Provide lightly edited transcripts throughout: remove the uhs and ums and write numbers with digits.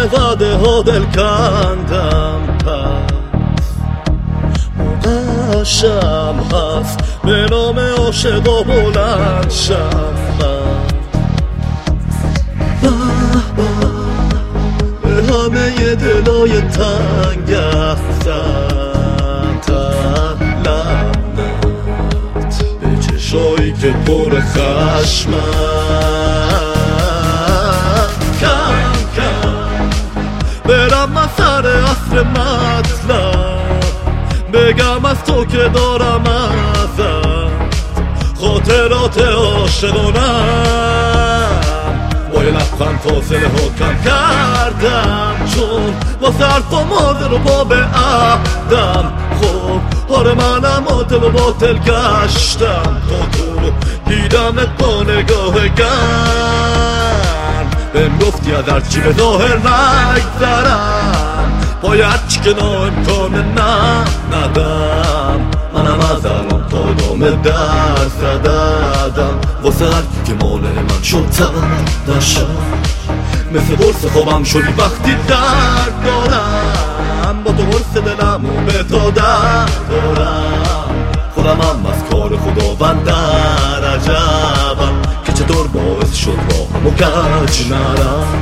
وعده ها دل کندم پس موقعشم هست به نام عاشقا بلند شم به همه دلای تنگ افزن لعنت به چشایی که پر خشمن برم من سر عصر مطلب بگم از تو که دارم ازت خاطرات عاشقانم با یه لبخند فاصله ها کم کردم چون واسه حرفام حاضر و با به عهدم خب آره منم عاطل و باطل گشتم تا تو رو دیدمت با نگاه گرم بهم گفتی از هرچی به ظاهر نگذرم باید چی که ناامکانه ندم منم از الان تا ادامه در زدم واسه هرکی که مال من شد تردشم مثل قرص خوابم شدی وقتی درد دارم با تو قرص دلم و به تا درد دارم خودم هم از کار خداوند در عجبم که چطور باعث شد راهم و کج نرم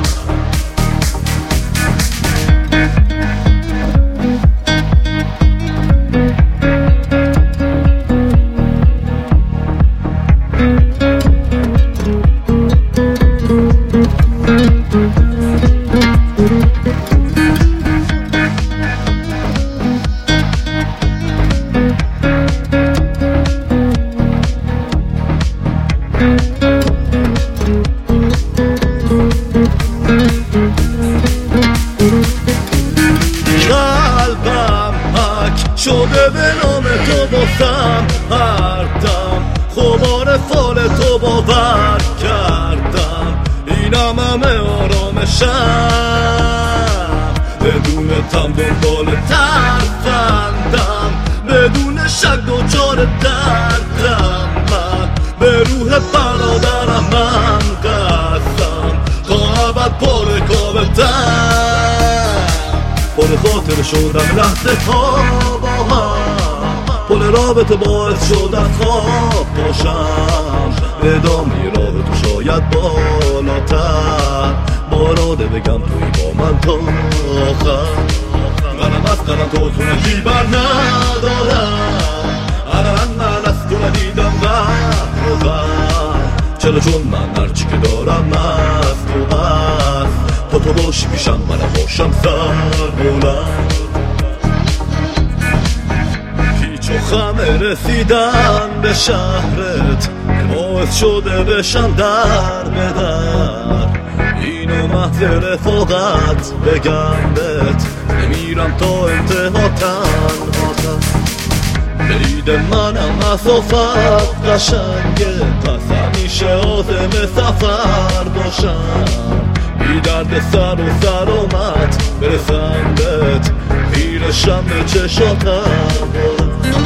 قلبم حک شده به نام تو باسم هر دم خمار فال تو باور کردم اینم همه آرامشم بدون تم دنبال ترفندم بدون شک دوچار دردم من به روح برادرم من قسم تا ابد پر کاملتم پر خاطر شدم لحظه ها با هم پل رابطه باعث شد از خواب باشم ادامه رابطه شاید بالاتر باراده بگم توی با من تا آخر منم از قدم تو تونگی بر ندارم من از تو ندیدم رفتم چرا چون من هرچی که دارم از تو هست تا تو باشی پیشم منم باشم سر بلند پیچ و خمه رسیدن به شهرت باعث شده بشم در به در اینو محض رفاقت بگم بهت نمیرم تا انتها تنها برید منم مسافت قشنگه پس همیشه آزم سفر باشم بی درد سر و سلامت برسم بهت پیرشم به چشاتم